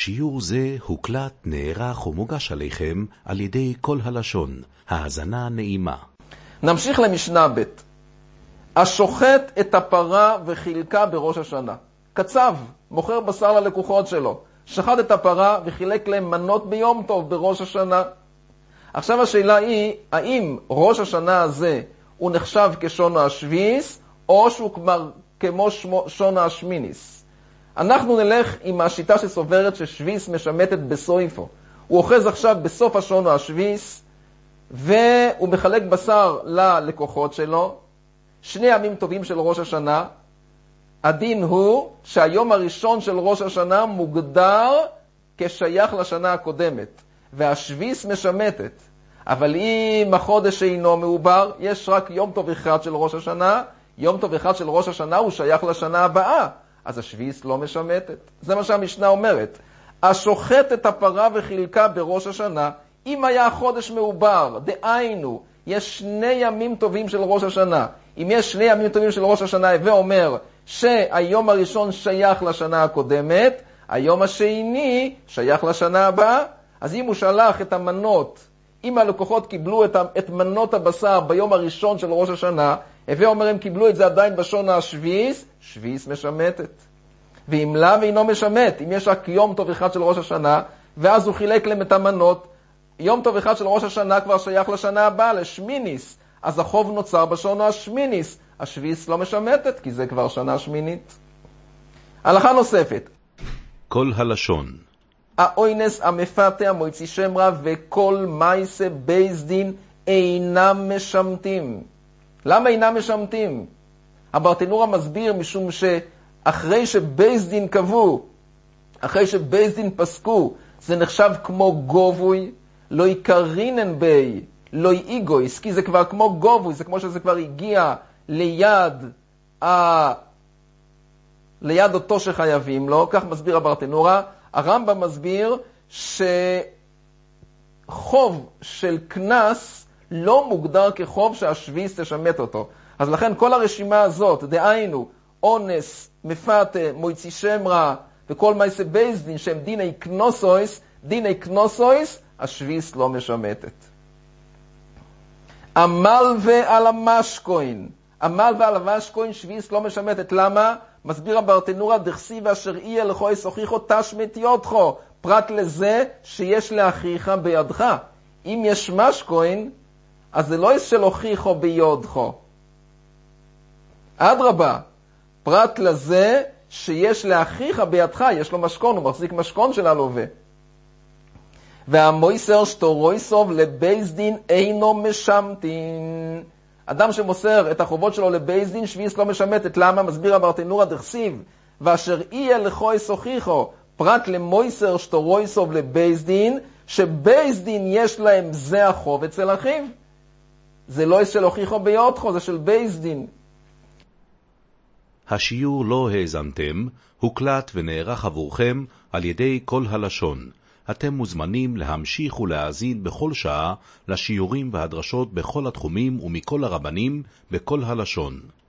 שיעור זה הוקלט, נערך ומוגש עליכם על ידי כל הלשון. האזנה נעימה. נמשיך למשנה ב'. השוחט את הפרה וחילקה בראש השנה. קצב, מוכר בשר ללקוחות שלו. שחט את הפרה וחילק להם מנות ביום טוב בראש השנה. עכשיו השאלה היא, האם ראש השנה הזה הוא נחשב כשון השביס, או שהוא כבר כמו שון השמיניס? אנחנו נלך עם השיטה שסוברת ששביס משמטת בסויפו. הוא אוחז עכשיו בסוף השון השביס, והוא מחלק בשר ללקוחות שלו. 2 ימים טובים של ראש השנה. הדין הוא שהיום הראשון של ראש השנה מוגדר כשייך לשנה הקודמת, והשביס משמטת. אבל אם החודש אינו מעובר, יש רק יום טוב אחד של ראש השנה, יום טוב אחד של ראש השנה הוא שייך לשנה הבאה, אז השביס לא משמטת. זה מה שהמשנה אומרת. השוחט את הפרה וחילקה בראש השנה, אם היה החודש מעובר, דהיינו, יש 2 ימים טובים של ראש השנה. אם יש 2 ימים טובים של ראש השנה, הווה אומר שהיום הראשון שייך לשנה הקודמת, היום השני שייך לשנה הבאה. אז אם הוא שלח את המנות, אם הלקוחות קיבלו את מנות הבשר ביום הראשון של ראש השנה, הווה אומר הם קיבלו את זה עדיין בשון השביס, שביס משמטת. ואם לה ואינו משמט, אם יש רק יום טוב אחד של ראש השנה, ואז הוא חילק להם את המנות, יום טוב אחד של ראש השנה כבר שייך לשנה הבאה, לשמיניס, אז החוב נוצר בשון השמיניס, השביס לא משמטת, כי זה כבר שנה שמינית. הלכה נוספת. כל הלשון. האוינס המפתה המויצי שם רע וכל מייסה בייס דין אינם משמטים. למה אינם משמטים? הברטנורה מסביר משום שאחרי שבייס דין קבעו, אחרי שבייס דין פסקו, זה נחשב כמו גובוי, לא יקרינן בי, לא איגויס, כי זה כבר כמו גובוי, זה כמו שזה כבר הגיע ליד אותו שחייבים לו. כך מסביר הברטנורה. הרמב"ם מסביר שחוב של כנס לא מוגדר כחוב שהשביס תשמט אותו. אז לכן כל הרשימה הזאת, דהיינו, אונס, מפתה, מויצי שם רע וכל מייסה בייס דין שהם דיני קנוסויס, השביס לא משמטת. עמל ועל המשקוין. עמל ועל המשקוין שביס לא משמטת. למה? מסביר הברטנורה, דכסיב אשר איה לכו ישוכיחו תשמט יודחו, פרט לזה שיש לאחיך בידך. אם יש משקוין, אז זה לא יש של הוכיחו ביודחו. אדרבה, פרט לזה שיש לאחיך בידך, יש לו משכון, הוא מחזיק משכון של הלווה. והמויסר שטורויסוב לבייס דין אינו משמטין. אדם שמוסר את החובות שלו לבייס דין, שביס לא משמטת. למה? מסביר הברטנורה, דכסיב ואשר איה לכו ישוכיחו, פרט למויסר שטורויסוב לבייס דין, שבייס דין יש להם זה החוב אצל אחיו. זה לא של הוכיחו ביודחו, זה של בייס דין. השיעור לא האזנתם, הוקלט ונערך עבורכם על ידי כל הלשון. אתם מוזמנים להמשיך ולהאזין בכל שעה לשיעורים והדרשות בכל התחומים ומכל הרבנים בכל הלשון.